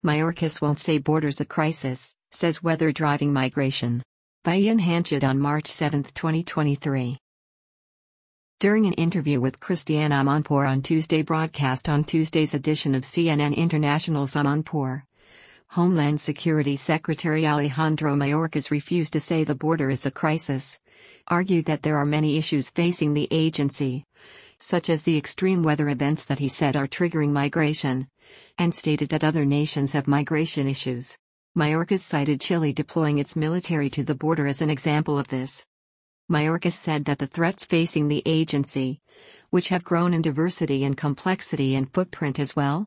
Mayorkas won't say borders a crisis, says weather driving migration. By Ian Hanchett on March 7, 2023. During an interview with Christiane Amanpour on Tuesday, broadcast on Tuesday's edition of CNN International's Amanpour, Homeland Security Secretary Alejandro Mayorkas refused to say the border is a crisis, argued that there are many issues facing the agency, such as the extreme weather events that he said are triggering migration, and stated that other nations have migration issues. Mayorkas cited Chile deploying its military to the border as an example of this. Mayorkas said that the threats facing the agency, which have grown in diversity and complexity and footprint as well.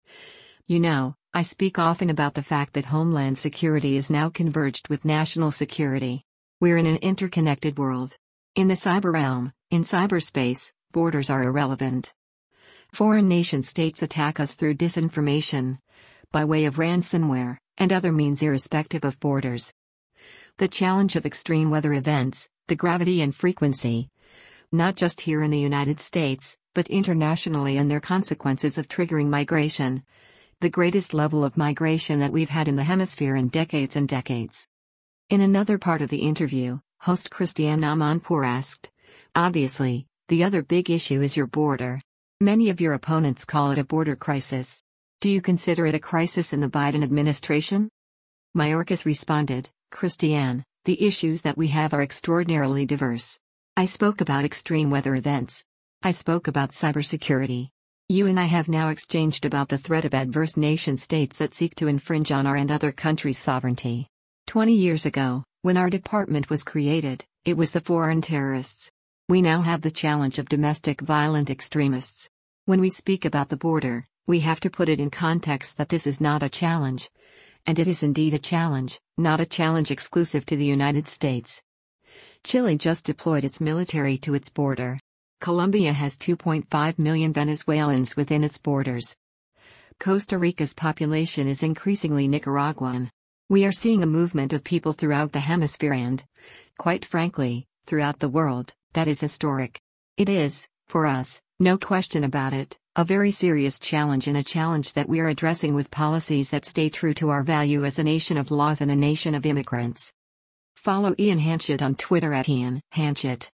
You know, I speak often about the fact that Homeland Security is now converged with national security. We're in an interconnected world. In the cyber realm, in cyberspace, borders are irrelevant. Foreign nation-states attack us through disinformation, by way of ransomware, and other means irrespective of borders. The challenge of extreme weather events, the gravity and frequency, not just here in the United States, but internationally, and their consequences of triggering migration, the greatest level of migration that we've had in the hemisphere in decades and decades. In another part of the interview, host Christiane Amanpour asked, obviously, the other big issue is your border. Many of your opponents call it a border crisis. Do you consider it a crisis in the Biden administration? Mayorkas responded, Christiane, the issues that we have are extraordinarily diverse. I spoke about extreme weather events. I spoke about cybersecurity. You and I have now exchanged about the threat of adverse nation-states that seek to infringe on our and other countries' sovereignty. 20 years ago, when our department was created, it was the foreign terrorists. We now have the challenge of domestic violent extremists. When we speak about the border, we have to put it in context that this is not a challenge. And it is indeed a challenge, not a challenge exclusive to the United States. Chile just deployed its military to its border. Colombia has 2.5 million Venezuelans within its borders. Costa Rica's population is increasingly Nicaraguan. We are seeing a movement of people throughout the hemisphere and, quite frankly, throughout the world, that is historic. It is, for us, no question about it, a very serious challenge, and a challenge that we are addressing with policies that stay true to our value as a nation of laws and a nation of immigrants. Follow Ian Hanchett on Twitter at Ian Hanchett.